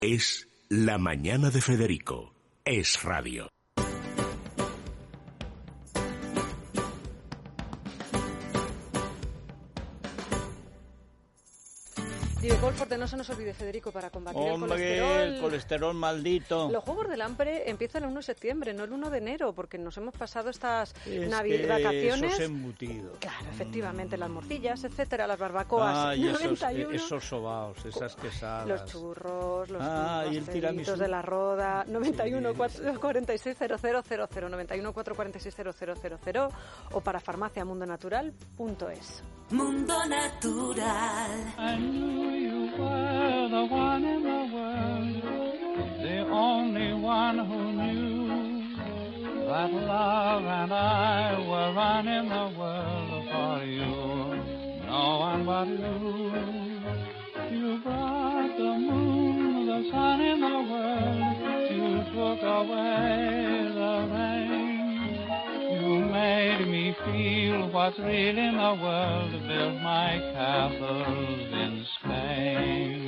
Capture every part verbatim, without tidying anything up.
Es La Mañana de Federico. Es radio. Divecolforte, no se nos olvide, Federico, para combatir Hombre, el colesterol. el colesterol maldito. Los Juegos del Hambre empiezan el uno de septiembre, no el uno de enero, porque nos hemos pasado estas es navi- que vacaciones. Esos embutidos. Claro, efectivamente, las morcillas, etcétera, las barbacoas. Ay, esos, noventa y uno. esos sobaos, esas quesadas. Los churros, los ah, y el pastelitos de la roda. noventa y uno, cuatro cuarenta y seis, cero cero cero cero, noventa y uno, cuatro cuarenta y seis, cero cero cero cero o para farmacia mundo natural punto es. Mundo Natural. I knew you were the one in the world, the only one who knew that love and I were running the world for you, no one but you. You brought the moon, the sun in the world, you took away the rain. You made me feel what's real in the world, built my castles in Spain.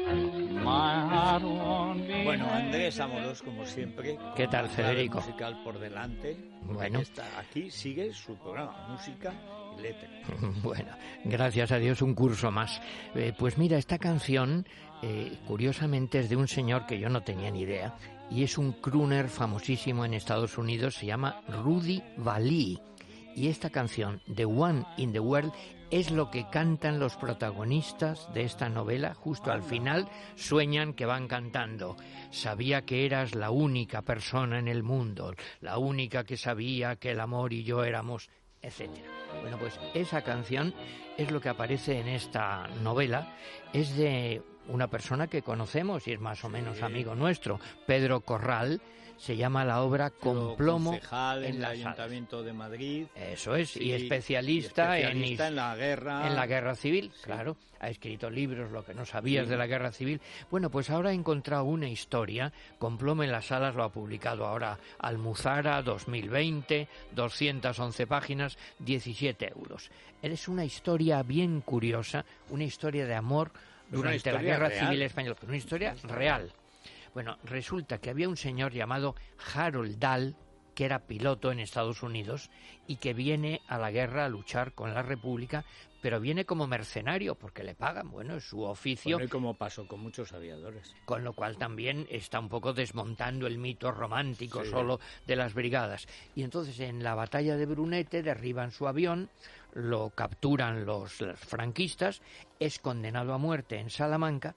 My heart won't be. Bueno, Andrés Amorós, como siempre. ¿Qué tal, Federico? Musical por delante. Bueno. Está, aquí sigue su programa, música y letra. Bueno, gracias a Dios un curso más. Eh, pues mira, esta canción, eh, curiosamente, es de un señor que yo no tenía ni idea. Y es un crooner famosísimo en Estados Unidos, se llama Rudy Vallee. Y esta canción, The One in the World, es lo que cantan los protagonistas de esta novela. Justo al final sueñan que van cantando: sabía que eras la única persona en el mundo, la única que sabía que el amor y yo éramos, etcétera. Bueno, pues esa canción es lo que aparece en esta novela. Es de una persona que conocemos y es más o menos sí. amigo nuestro, Pedro Corral. Se llama la obra Con plomo concejal en el Ayuntamiento salas. de Madrid. Eso es, sí, y, especialista y especialista en, en, la guerra. En la guerra civil, sí. claro. Ha escrito libros, lo que no sabías sí. de la guerra civil. Bueno, pues ahora he encontrado una historia. Con plomo en las salas lo ha publicado ahora Almuzara, dos mil veinte, doscientas once páginas, diecisiete euros. Es una historia bien curiosa, una historia de amor durante la guerra real. civil española. Una historia real. Bueno, resulta que había un señor llamado Harold Dahl, que era piloto en Estados Unidos y que viene a la guerra a luchar con la República, pero viene como mercenario porque le pagan, bueno, es su oficio. Bueno, y como pasó con muchos aviadores. Con lo cual también está un poco desmontando el mito romántico sí. solo de las brigadas. Y entonces en la batalla de Brunete derriban su avión, lo capturan los, los franquistas, es condenado a muerte en Salamanca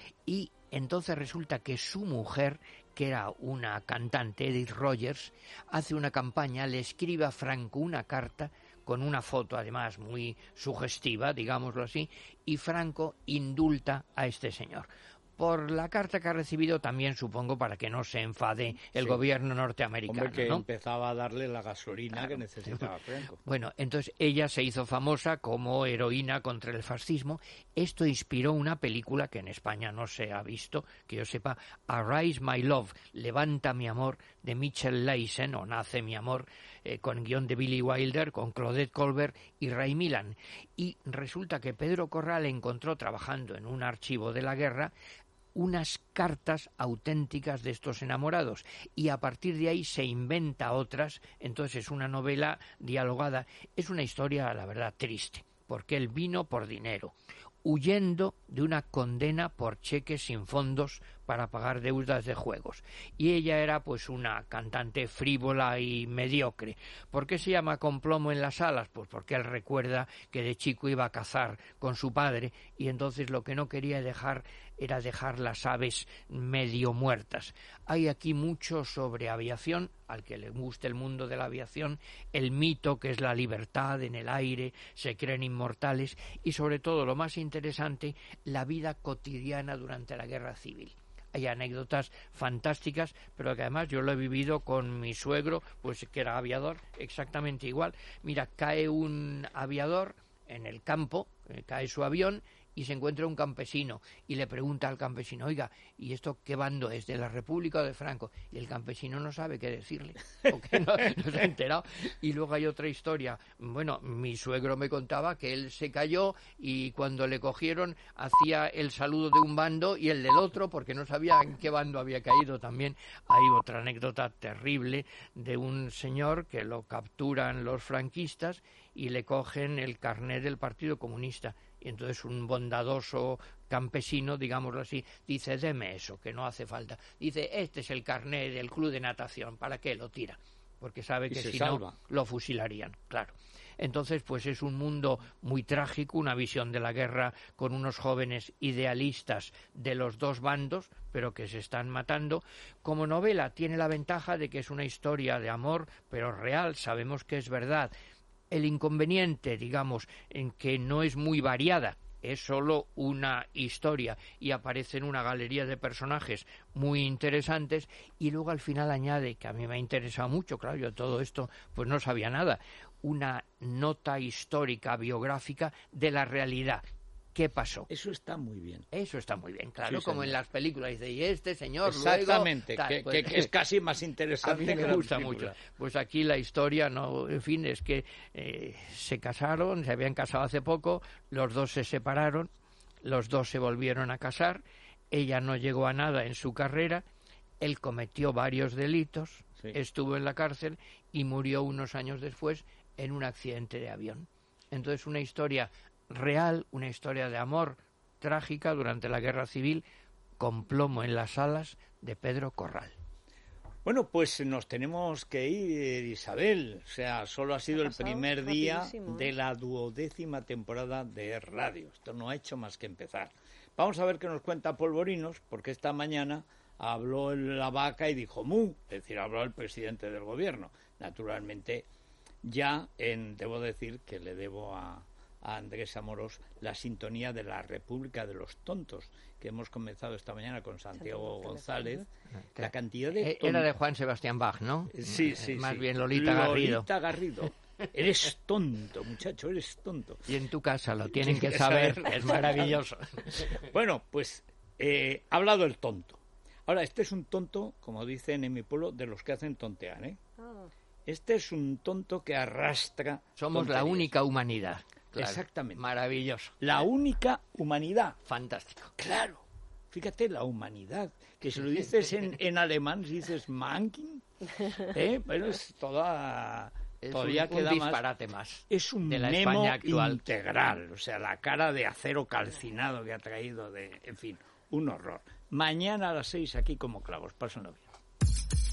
y entonces resulta que su mujer, que era una cantante, Edith Rogers, hace una campaña, le escribe a Franco una carta con una foto además muy sugestiva, digámoslo así, y Franco indulta a este señor. Por la carta que ha recibido también, supongo, para que no se enfade el sí. gobierno norteamericano. Hombre, que ¿no? empezaba a darle la gasolina claro. que necesitaba Franco. Bueno, entonces ella se hizo famosa como heroína contra el fascismo. Esto inspiró una película que en España no se ha visto, que yo sepa, Arise My Love, Levanta mi amor, de Mitchell Leisen, o Nace mi amor, eh, con guión de Billy Wilder, con Claudette Colbert y Ray Milland. Y resulta que Pedro Corral encontró, trabajando en un archivo de la guerra, unas cartas auténticas de estos enamorados y a partir de ahí se inventa otras. Entonces es una novela dialogada, es una historia, la verdad, triste, porque él vino por dinero, huyendo de una condena por cheques sin fondos para pagar deudas de juegos. Y ella era pues una cantante frívola y mediocre. ¿Por qué se llama Con plomo en las alas? Pues porque él recuerda que de chico iba a cazar con su padre y entonces lo que no quería dejar era dejar las aves medio muertas. Hay aquí mucho sobre aviación, al que le guste el mundo de la aviación, el mito que es la libertad en el aire, se creen inmortales y sobre todo lo más interesante, la vida cotidiana durante la guerra civil. Hay anécdotas fantásticas, pero que además yo lo he vivido con mi suegro, pues que era aviador, exactamente igual. Mira, cae un aviador en el campo, cae su avión y se encuentra un campesino y le pregunta al campesino, oiga, ¿y esto qué bando es? ¿De la República o de Franco? Y el campesino no sabe qué decirle, porque no, no se ha enterado. Y luego hay otra historia. Bueno, mi suegro me contaba que él se cayó y cuando le cogieron hacía el saludo de un bando y el del otro, porque no sabía en qué bando había caído. También hay otra anécdota terrible de un señor que lo capturan los franquistas y le cogen el carnet del Partido Comunista. Y entonces un bondadoso campesino, digámoslo así, dice, deme eso, que no hace falta. Dice, este es el carnet del club de natación, ¿para qué lo tira? Porque sabe que si no lo fusilarían, claro. Entonces, pues es un mundo muy trágico, una visión de la guerra con unos jóvenes idealistas de los dos bandos, pero que se están matando. Como novela tiene la ventaja de que es una historia de amor, pero real, sabemos que es verdad. El inconveniente, digamos, en que no es muy variada, es solo una historia y aparece en una galería de personajes muy interesantes, y luego al final añade, que a mí me ha interesado mucho, claro, yo todo esto pues no sabía nada, una nota histórica, biográfica de la realidad. ¿Qué pasó? Eso está muy bien. Eso está muy bien, claro, Sí, como señor. en las películas. Dice, y este señor Exactamente, luego... Tal, que, pues, que, que es casi más interesante. a mí me que la gusta película. mucho. Pues aquí la historia, no, en fin, es que eh, se casaron, se habían casado hace poco, los dos se separaron, los dos se volvieron a casar, ella no llegó a nada en su carrera, él cometió varios delitos, Sí. estuvo en la cárcel y murió unos años después en un accidente de avión. Entonces, una historia real, una historia de amor trágica durante la Guerra Civil, con plomo en las alas, de Pedro Corral. Bueno, pues nos tenemos que ir, Isabel. O sea, solo ha sido Ha el pasado primer día rapidísimo, ¿eh? de la duodécima temporada de radio. Esto no ha hecho más que empezar. Vamos a ver qué nos cuenta Polvorinos, porque esta mañana habló la vaca y dijo mu, es decir, habló el presidente del gobierno. Naturalmente, ya en, debo decir que le debo a, a Andrés Amorós la sintonía de la República de los Tontos, que hemos comenzado esta mañana con Santiago González. La cantidad de tontos. Era de Juan Sebastián Bach, ¿no? Sí, sí, Más sí. bien Lolita Garrido. Lolita Garrido. Eres tonto, muchacho, eres tonto. Y en tu casa lo tienen que saber, que es maravilloso. Bueno, pues eh, ha hablado el tonto. Ahora, este es un tonto, como dicen en mi pueblo, de los que hacen tontear, ¿eh? Ah. Este es un tonto que arrastra Somos la tonterías. única humanidad. Claro. Exactamente. Maravilloso. La única humanidad. Fantástico. Claro. Fíjate, la humanidad. Que si lo dices en, en alemán, si dices Mankin, ¿eh? Pero es toda... Es todavía un, un queda más... disparate más. Es un de la memo España actual. integral. O sea, la cara de acero calcinado que ha traído de... En fin, un horror. Mañana a las seis aquí como clavos. Pásenlo bien.